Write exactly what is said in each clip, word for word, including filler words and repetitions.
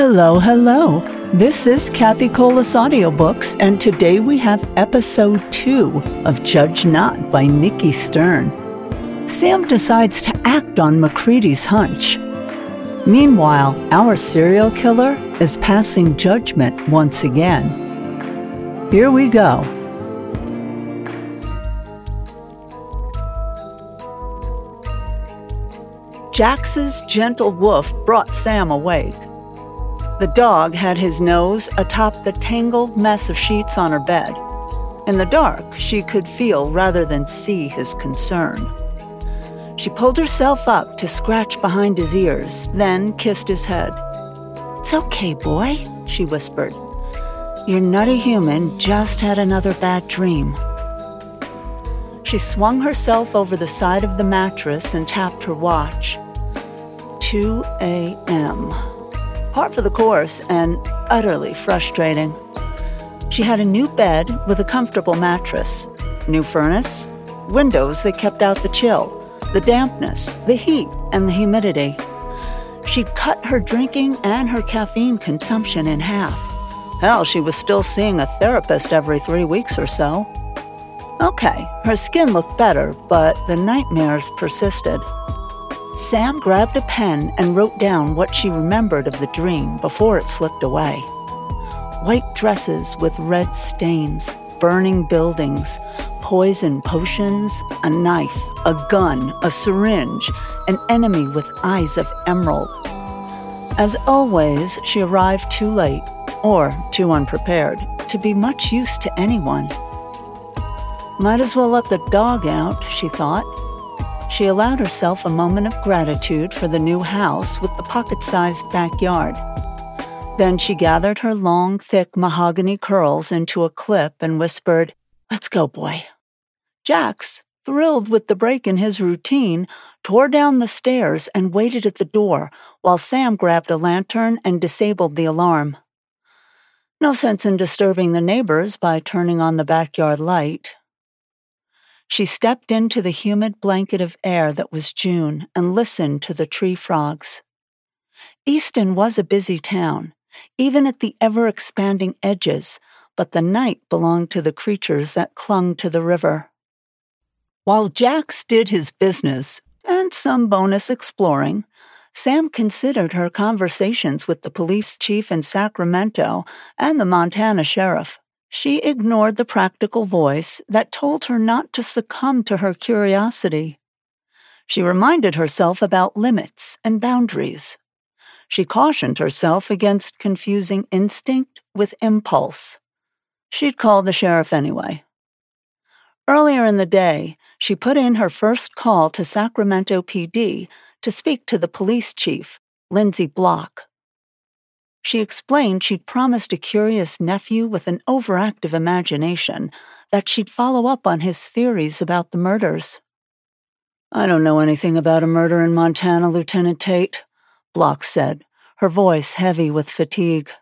Hello, hello. This is Kathy Colas Audiobooks, and today we have episode two of Judge Not by Nikki Stern. Sam decides to act on MacReady's hunch. Meanwhile, our serial killer is passing judgment once again. Here we go. Jax's gentle woof brought Sam awake. The dog had his nose atop the tangled mess of sheets on her bed. In the dark, she could feel rather than see his concern. She pulled herself up to scratch behind his ears, then kissed his head. "It's okay, boy," she whispered. "Your nutty human just had another bad dream." She swung herself over the side of the mattress and tapped her watch. two a.m. Par for the course and utterly frustrating. She had a new bed with a comfortable mattress, new furnace, windows that kept out the chill, the dampness, the heat, and the humidity. She'd cut her drinking and her caffeine consumption in half. Hell, she was still seeing a therapist every three weeks or so. Okay, her skin looked better, but the nightmares persisted. Sam grabbed a pen and wrote down what she remembered of the dream before it slipped away. White dresses with red stains, burning buildings, poison potions, a knife, a gun, a syringe, an enemy with eyes of emerald. As always, she arrived too late, or too unprepared, to be much use to anyone. Might as well let the dog out, she thought. She allowed herself a moment of gratitude for the new house with the pocket-sized backyard. Then she gathered her long, thick mahogany curls into a clip and whispered, "Let's go, boy." Jax, thrilled with the break in his routine, tore down the stairs and waited at the door while Sam grabbed a lantern and disabled the alarm. No sense in disturbing the neighbors by turning on the backyard light. She stepped into the humid blanket of air that was June and listened to the tree frogs. Easton was a busy town, even at the ever-expanding edges, but the night belonged to the creatures that clung to the river. While Jax did his business, and some bonus exploring, Sam considered her conversations with the police chief in Sacramento and the Montana sheriff. She ignored the practical voice that told her not to succumb to her curiosity. She reminded herself about limits and boundaries. She cautioned herself against confusing instinct with impulse. She'd call the sheriff anyway. Earlier in the day, she put in her first call to Sacramento P D to speak to the police chief, Lindsay Block. She explained she'd promised a curious nephew with an overactive imagination that she'd follow up on his theories about the murders. "I don't know anything about a murder in Montana, Lieutenant Tate," Block said, her voice heavy with fatigue.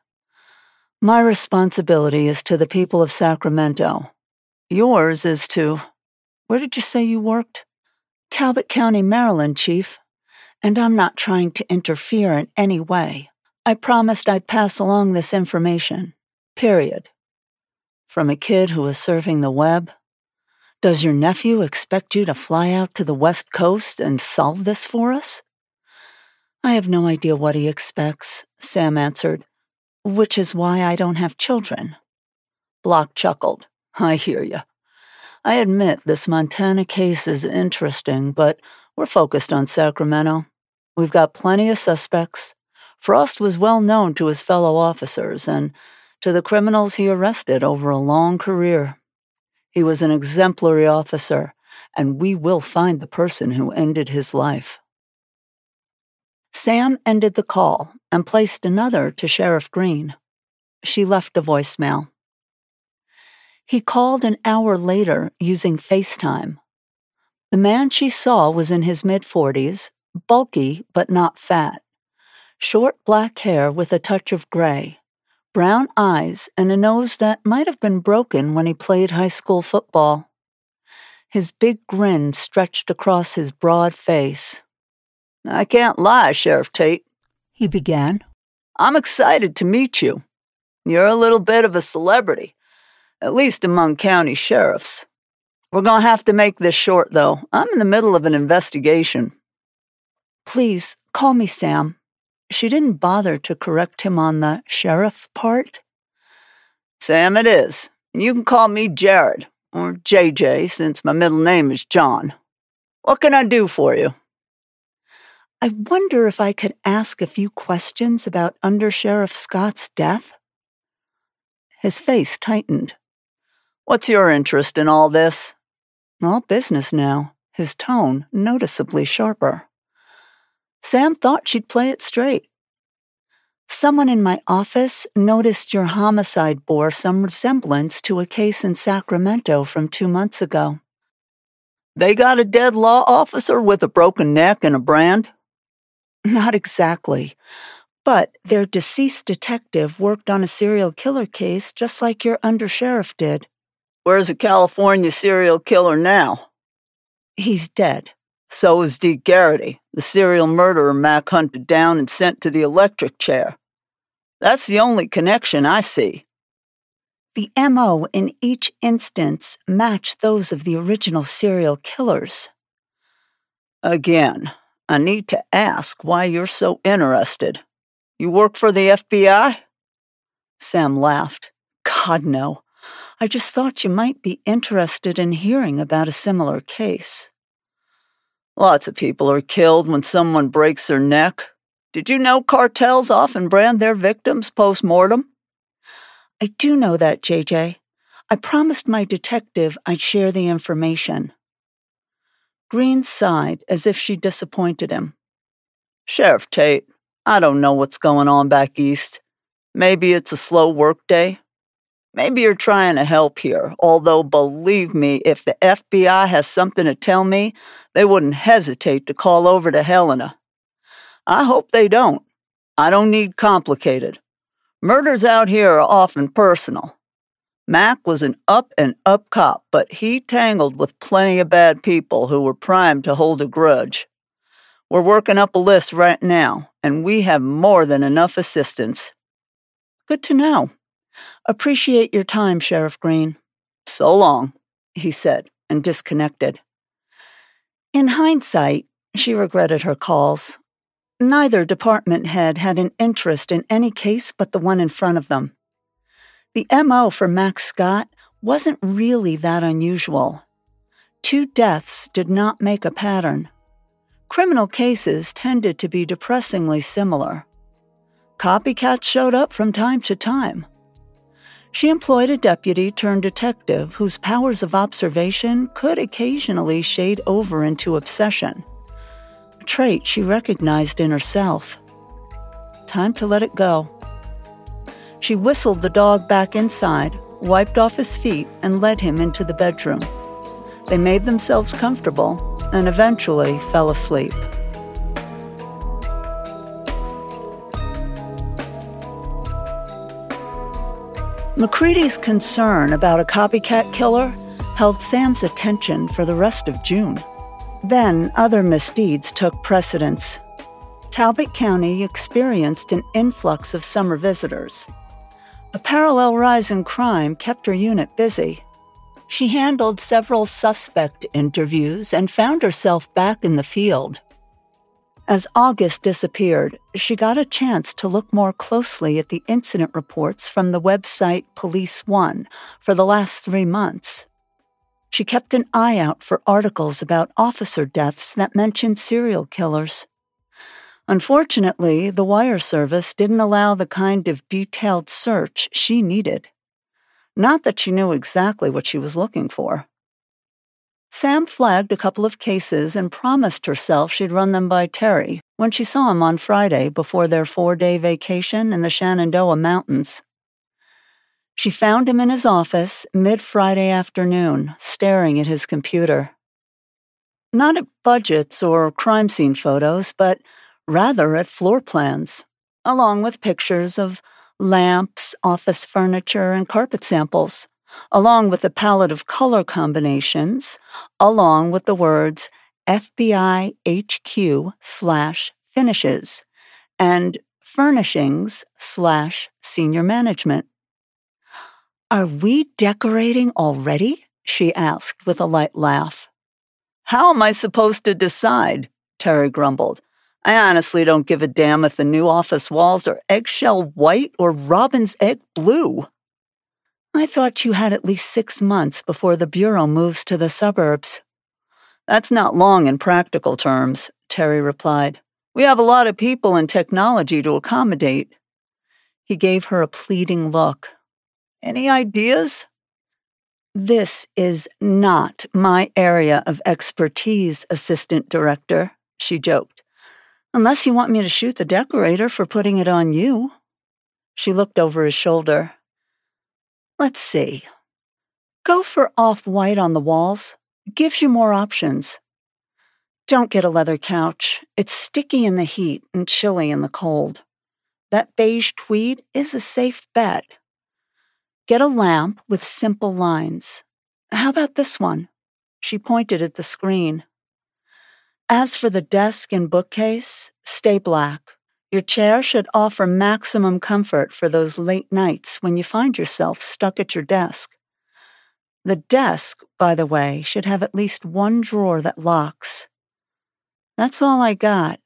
"My responsibility is to the people of Sacramento. Yours is to... Where did you say you worked?" "Talbot County, Maryland, Chief. And I'm not trying to interfere in any way. I promised I'd pass along this information. Period." From a kid who was surfing the web? "Does your nephew expect you to fly out to the West Coast and solve this for us?" "I have no idea what he expects," Sam answered, "which is why I don't have children." Block chuckled. "I hear you. I admit this Montana case is interesting, but we're focused on Sacramento. We've got plenty of suspects. Frost was well known to his fellow officers and to the criminals he arrested over a long career. He was an exemplary officer, and we will find the person who ended his life." Sam ended the call and placed another to Sheriff Green. She left a voicemail. He called an hour later using FaceTime. The man she saw was in his mid-forties, bulky but not fat. Short black hair with a touch of gray, brown eyes, and a nose that might have been broken when he played high school football. His big grin stretched across his broad face. "I can't lie, Sheriff Tate," he began. I'm excited to meet you. You're a little bit of a celebrity, at least among county sheriffs. We're going to have to make this short, though. I'm in the middle of an investigation. Please, call me Sam. She didn't bother to correct him on the sheriff part. Sam it is. You can call me Jared, or J J, since my middle name is John. What can I do for you? I wonder if I could ask a few questions about Under Sheriff Scott's death? His face tightened. What's your interest in all this? All business now, his tone noticeably sharper. Sam thought she'd play it straight. Someone in my office noticed your homicide bore some resemblance to a case in Sacramento from two months ago. They got a dead law officer with a broken neck and a brand? Not exactly, but their deceased detective worked on a serial killer case just like your undersheriff did. Where's a California serial killer now? He's dead. So is Deke Garrity, the serial murderer Mac hunted down and sent to the electric chair. That's the only connection I see. The M O in each instance matched those of the original serial killers. Again, I need to ask why you're so interested. You work for the F B I? Sam laughed. God, no. I just thought you might be interested in hearing about a similar case. Lots of people are killed when someone breaks their neck. Did you know cartels often brand their victims post-mortem? I do know that, J J. I promised my detective I'd share the information. Green sighed as if she disappointed him. Sheriff Tate, I don't know what's going on back east. Maybe it's a slow work day. Maybe you're trying to help here, although believe me, if the F B I has something to tell me, they wouldn't hesitate to call over to Helena. I hope they don't. I don't need complicated. Murders out here are often personal. Mac was an up-and-up cop, but he tangled with plenty of bad people who were primed to hold a grudge. We're working up a list right now, and we have more than enough assistance. Good to know. Appreciate your time, Sheriff Green. So long, he said, and disconnected. In hindsight, she regretted her calls. Neither department head had an interest in any case but the one in front of them. The M O for Mac Scott wasn't really that unusual. Two deaths did not make a pattern. Criminal cases tended to be depressingly similar. Copycats showed up from time to time. She employed a deputy turned detective whose powers of observation could occasionally shade over into obsession, a trait she recognized in herself. Time to let it go. She whistled the dog back inside, wiped off his feet, and led him into the bedroom. They made themselves comfortable and eventually fell asleep. McCready's concern about a copycat killer held Sam's attention for the rest of June. Then other misdeeds took precedence. Talbot County experienced an influx of summer visitors. A parallel rise in crime kept her unit busy. She handled several suspect interviews and found herself back in the field. As August disappeared, she got a chance to look more closely at the incident reports from the website Police One for the last three months. She kept an eye out for articles about officer deaths that mentioned serial killers. Unfortunately, the wire service didn't allow the kind of detailed search she needed. Not that she knew exactly what she was looking for. Sam flagged a couple of cases and promised herself she'd run them by Terry when she saw him on Friday before their four-day vacation in the Shenandoah Mountains. She found him in his office mid-Friday afternoon, staring at his computer. Not at budgets or crime scene photos, but rather at floor plans, along with pictures of lamps, office furniture, and carpet samples, along with a palette of color combinations, along with the words F B I H Q slash finishes and furnishings slash senior management. Are we decorating already? She asked with a light laugh. How am I supposed to decide? Terry grumbled. I honestly don't give a damn if the new office walls are eggshell white or robin's egg blue. I thought you had at least six months before the bureau moves to the suburbs. That's not long in practical terms, Terry replied. We have a lot of people and technology to accommodate. He gave her a pleading look. Any ideas? This is not my area of expertise, Assistant Director, she joked. Unless you want me to shoot the decorator for putting it on you. She looked over his shoulder. Let's see. Go for off-white on the walls. Gives you more options. Don't get a leather couch. It's sticky in the heat and chilly in the cold. That beige tweed is a safe bet. Get a lamp with simple lines. How about this one? She pointed at the screen. As for the desk and bookcase, stay black. Your chair should offer maximum comfort for those late nights when you find yourself stuck at your desk. The desk, by the way, should have at least one drawer that locks. That's all I got.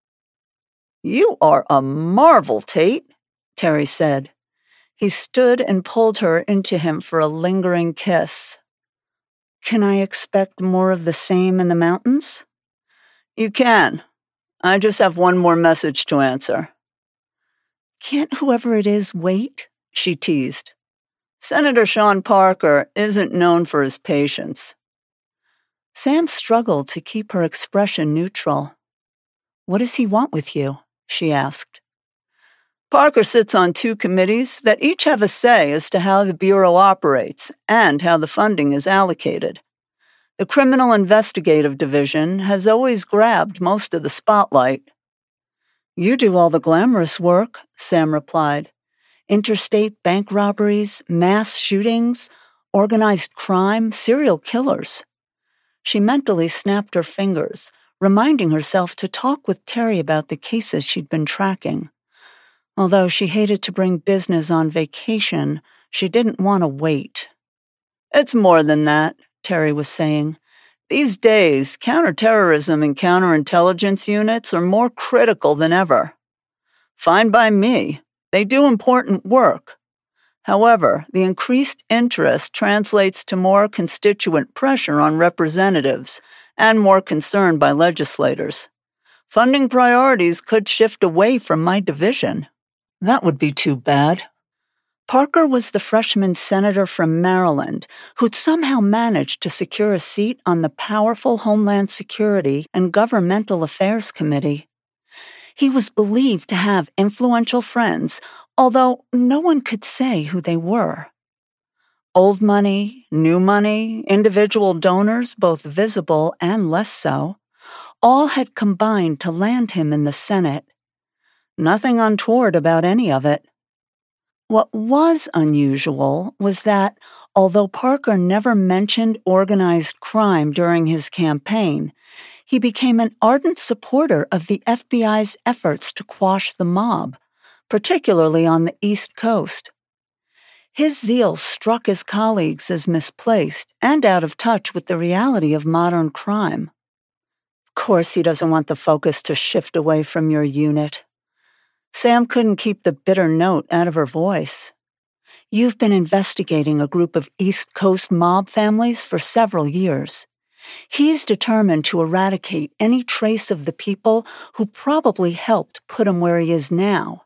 You are a marvel, Tate, Terry said. He stood and pulled her into him for a lingering kiss. Can I expect more of the same in the mountains? You can. I just have one more message to answer. Can't whoever it is wait? She teased. Senator Sean Parker isn't known for his patience. Sam struggled to keep her expression neutral. What does he want with you? She asked. Parker sits on two committees that each have a say as to how the Bureau operates and how the funding is allocated. The Criminal Investigative Division has always grabbed most of the spotlight. You do all the glamorous work, Sam replied. Interstate bank robberies, mass shootings, organized crime, serial killers. She mentally snapped her fingers, reminding herself to talk with Terry about the cases she'd been tracking. Although she hated to bring business on vacation, she didn't want to wait. It's more than that, Terry was saying. These days, counterterrorism and counterintelligence units are more critical than ever. Fine by me. They do important work. However, the increased interest translates to more constituent pressure on representatives and more concern by legislators. Funding priorities could shift away from my division. That would be too bad. Parker was the freshman senator from Maryland who'd somehow managed to secure a seat on the powerful Homeland Security and Governmental Affairs Committee. He was believed to have influential friends, although no one could say who they were. Old money, new money, individual donors, both visible and less so, all had combined to land him in the Senate. Nothing untoward about any of it. What was unusual was that, although Parker never mentioned organized crime during his campaign, he became an ardent supporter of the F B I's efforts to quash the mob, particularly on the East Coast. His zeal struck his colleagues as misplaced and out of touch with the reality of modern crime. Of course, he doesn't want the focus to shift away from your unit. Sam couldn't keep the bitter note out of her voice. You've been investigating a group of East Coast mob families for several years. He's determined to eradicate any trace of the people who probably helped put him where he is now.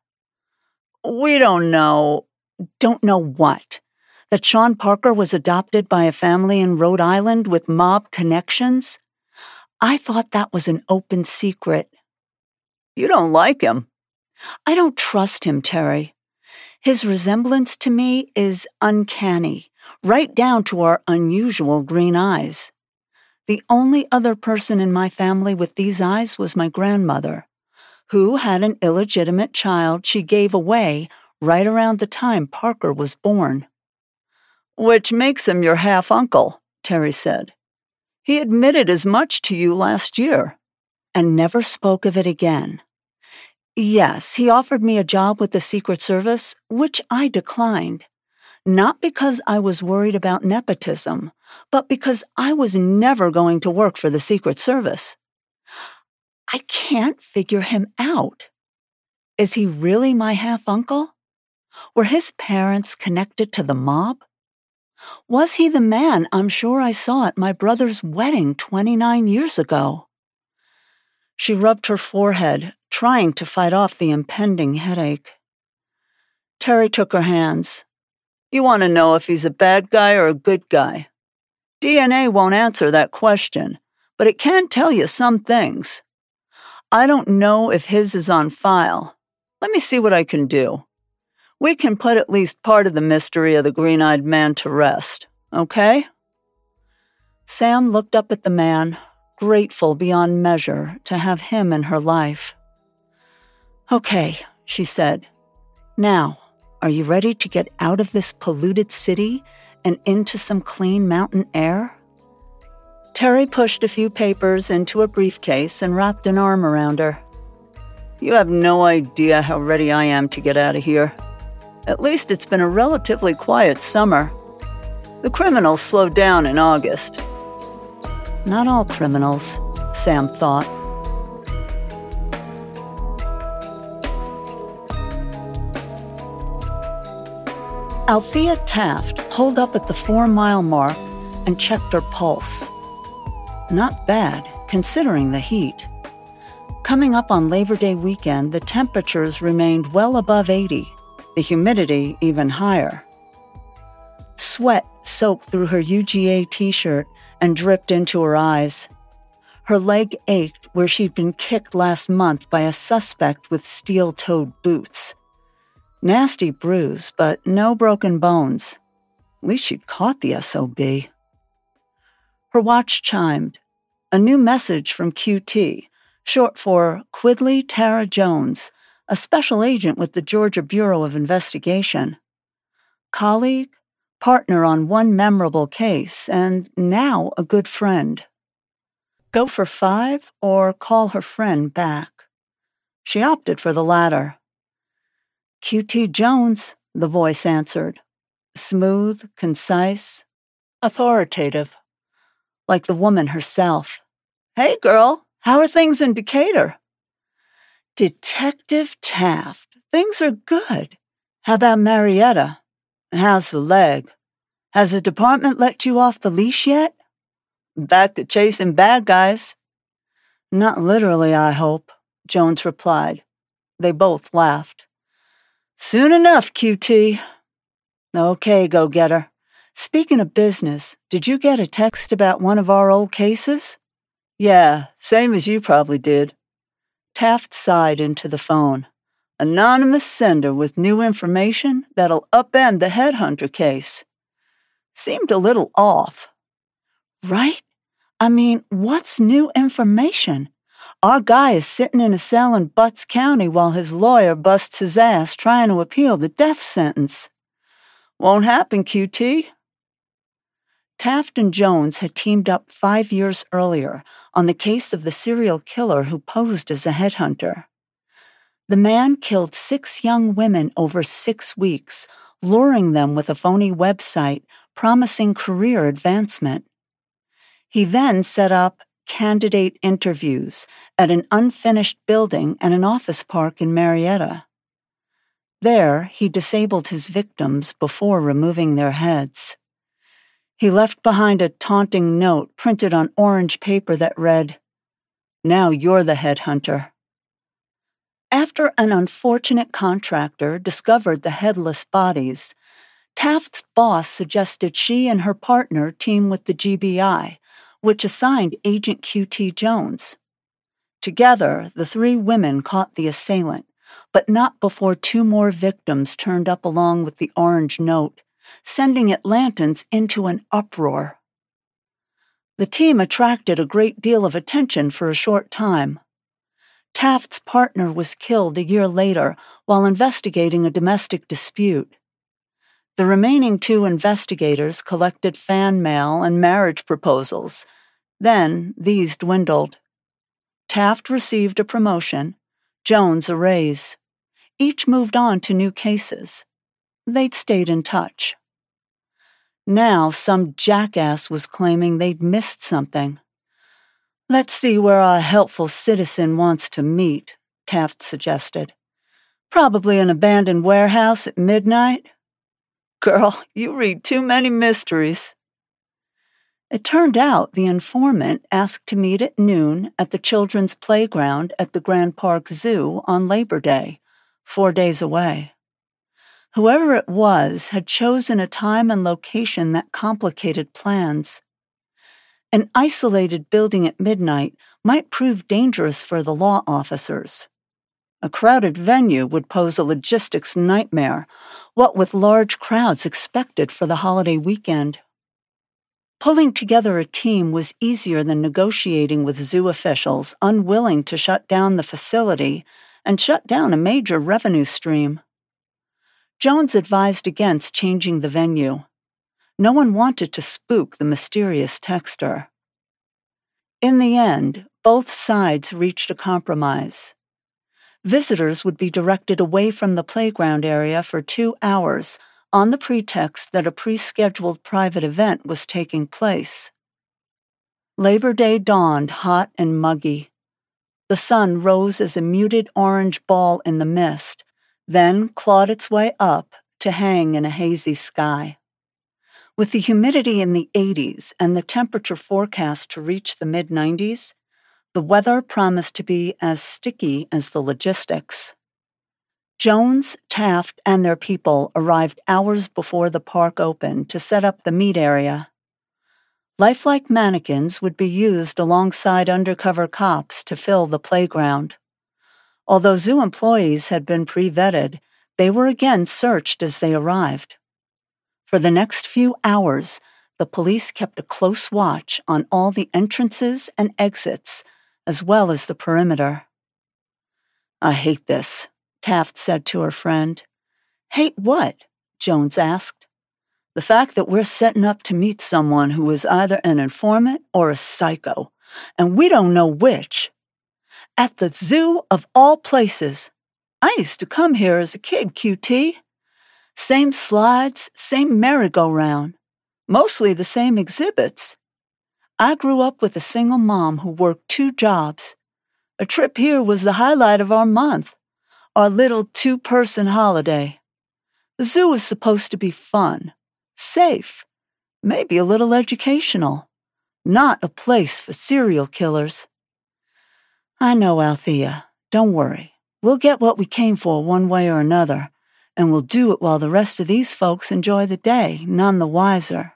We don't know. Don't know what? That Sean Parker was adopted by a family in Rhode Island with mob connections? I thought that was an open secret. You don't like him. I don't trust him, Terry. His resemblance to me is uncanny, right down to our unusual green eyes. The only other person in my family with these eyes was my grandmother, who had an illegitimate child she gave away right around the time Parker was born. Which makes him your half-uncle, Terry said. He admitted as much to you last year. And never spoke of it again. Yes, he offered me a job with the Secret Service, which I declined. Not because I was worried about nepotism, but because I was never going to work for the Secret Service. I can't figure him out. Is he really my half-uncle? Were his parents connected to the mob? Was he the man I'm sure I saw at my brother's wedding twenty-nine years ago? She rubbed her forehead, trying to fight off the impending headache. Terry took her hands. You want to know if he's a bad guy or a good guy? D N A won't answer that question, but it can tell you some things. I don't know if his is on file. Let me see what I can do. We can put at least part of the mystery of the green-eyed man to rest, okay? Sam looked up at the man, grateful beyond measure to have him in her life. Okay, she said. Now, are you ready to get out of this polluted city and into some clean mountain air? Terry pushed a few papers into a briefcase and wrapped an arm around her. You have no idea how ready I am to get out of here. At least it's been a relatively quiet summer. The criminals slowed down in August. Not all criminals, Sam thought. Althea Taft pulled up at the four-mile mark and checked her pulse. Not bad, considering the heat. Coming up on Labor Day weekend, the temperatures remained well above eighty, the humidity even higher. Sweat soaked through her U G A t-shirt and dripped into her eyes. Her leg ached where she'd been kicked last month by a suspect with steel-toed boots. Nasty bruise, but no broken bones. At least she'd caught the S O B. Her watch chimed. A new message from Q T, short for Quidley Tara Jones, a special agent with the Georgia Bureau of Investigation. Colleague, partner on one memorable case, and now a good friend. Go for five or call her friend back? She opted for the latter. Q T Jones, the voice answered. Smooth, concise, authoritative. Like the woman herself. Hey, girl, how are things in Decatur? Detective Taft, things are good. How about Marietta? How's the leg? Has the department let you off the leash yet? Back to chasing bad guys. Not literally, I hope, Jones replied. They both laughed. Soon enough, Q T. Okay, go-getter. Speaking of business, did you get a text about one of our old cases? Yeah, same as you probably did. Taft sighed into the phone. Anonymous sender with new information that'll upend the headhunter case. Seemed a little off. Right? I mean, what's new information? Our guy is sitting in a cell in Butts County while his lawyer busts his ass trying to appeal the death sentence. Won't happen, Q T. Taft and Jones had teamed up five years earlier on the case of the serial killer who posed as a headhunter. The man killed six young women over six weeks, luring them with a phony website promising career advancement. He then set up candidate interviews at an unfinished building and an office park in Marietta. There, he disabled his victims before removing their heads. He left behind a taunting note printed on orange paper that read, Now you're the headhunter. After an unfortunate contractor discovered the headless bodies, Taft's boss suggested she and her partner team with the G B I, which assigned Agent Q T Jones. Together, the three women caught the assailant, but not before two more victims turned up along with the orange note, sending Atlantans into an uproar. The team attracted a great deal of attention for a short time. Taft's partner was killed a year later while investigating a domestic dispute. The remaining two investigators collected fan mail and marriage proposals. Then these dwindled. Taft received a promotion, Jones a raise. Each moved on to new cases. They'd stayed in touch. Now some jackass was claiming they'd missed something. "Let's see where our helpful citizen wants to meet," Taft suggested. "Probably an abandoned warehouse at midnight." "Girl, you read too many mysteries." It turned out the informant asked to meet at noon at the children's playground at the Grand Park Zoo on Labor Day, four days away. Whoever it was had chosen a time and location that complicated plans. An isolated building at midnight might prove dangerous for the law officers. A crowded venue would pose a logistics nightmare, what with large crowds expected for the holiday weekend. Pulling together a team was easier than negotiating with zoo officials unwilling to shut down the facility and shut down a major revenue stream. Jones advised against changing the venue. No one wanted to spook the mysterious texter. In the end, both sides reached a compromise. Visitors would be directed away from the playground area for two hours on the pretext that a pre-scheduled private event was taking place. Labor Day dawned hot and muggy. The sun rose as a muted orange ball in the mist, then clawed its way up to hang in a hazy sky. With the humidity in the eighties and the temperature forecast to reach the mid nineties, the weather promised to be as sticky as the logistics. Jones, Taft, and their people arrived hours before the park opened to set up the meet area. Lifelike mannequins would be used alongside undercover cops to fill the playground. Although zoo employees had been pre-vetted, they were again searched as they arrived. For the next few hours, the police kept a close watch on all the entrances and exits, as well as the perimeter. "I hate this," Taft said to her friend. "Hate what?" Jones asked. "The fact that we're setting up to meet someone who is either an informant or a psycho, and we don't know which. At the zoo of all places. I used to come here as a kid, Q T. Same slides, same merry-go-round, mostly the same exhibits. I grew up with a single mom who worked two jobs. A trip here was the highlight of our month, our little two-person holiday. The zoo is supposed to be fun, safe, maybe a little educational, not a place for serial killers." "I know, Althea. Don't worry. We'll get what we came for one way or another, and we'll do it while the rest of these folks enjoy the day, none the wiser."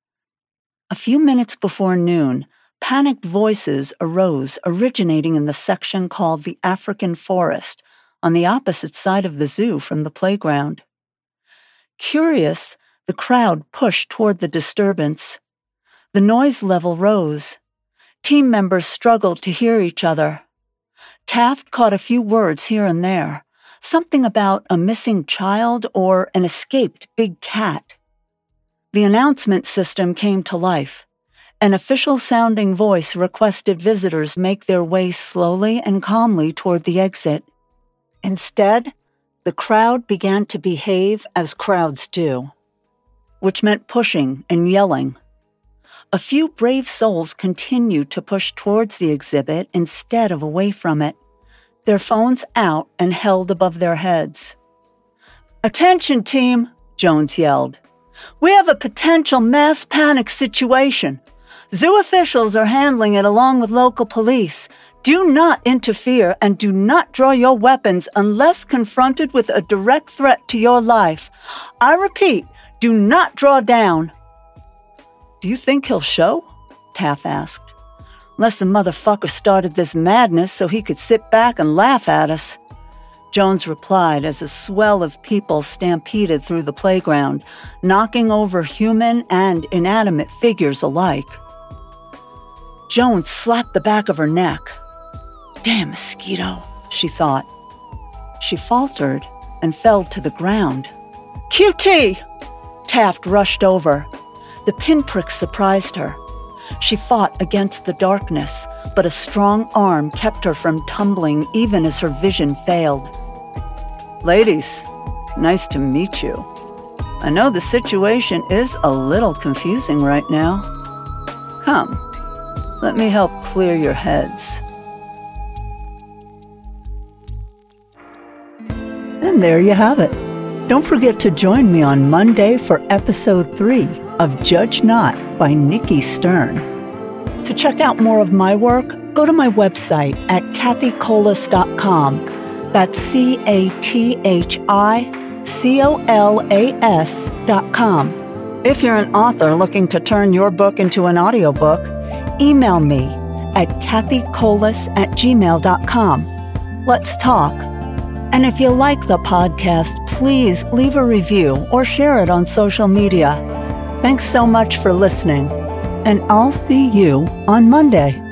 A few minutes before noon, panicked voices arose originating in the section called the African Forest, on the opposite side of the zoo from the playground. Curious, the crowd pushed toward the disturbance. The noise level rose. Team members struggled to hear each other. Taft caught a few words here and there, something about a missing child or an escaped big cat. The announcement system came to life. An official-sounding voice requested visitors make their way slowly and calmly toward the exit. Instead, the crowd began to behave as crowds do, which meant pushing and yelling. A few brave souls continued to push towards the exhibit instead of away from it, their phones out and held above their heads. "Attention, team," Jones yelled. "We have a potential mass panic situation. Zoo officials are handling it along with local police. Do not interfere and do not draw your weapons unless confronted with a direct threat to your life. I repeat, do not draw down." "Do you think he'll show?" Taft asked. "Unless the motherfucker started this madness so he could sit back and laugh at us," Jones replied as a swell of people stampeded through the playground, knocking over human and inanimate figures alike. Jones slapped the back of her neck. "Damn mosquito," she thought. She faltered and fell to the ground. "Q T!" Taft rushed over. The pinprick surprised her. She fought against the darkness, but a strong arm kept her from tumbling even as her vision failed. "Ladies, nice to meet you. I know the situation is a little confusing right now. Come, let me help clear your heads." And there you have it. Don't forget to join me on Monday for episode three of Judge Not by Nikki Stern. To check out more of my work, go to my website at kathy colas dot com. That's C A T H I C O L A S dot com. If you're an author looking to turn your book into an audiobook, email me at kathy colas at gmail dot com. Let's talk. And if you like the podcast, please leave a review or share it on social media. Thanks so much for listening, and I'll see you on Monday.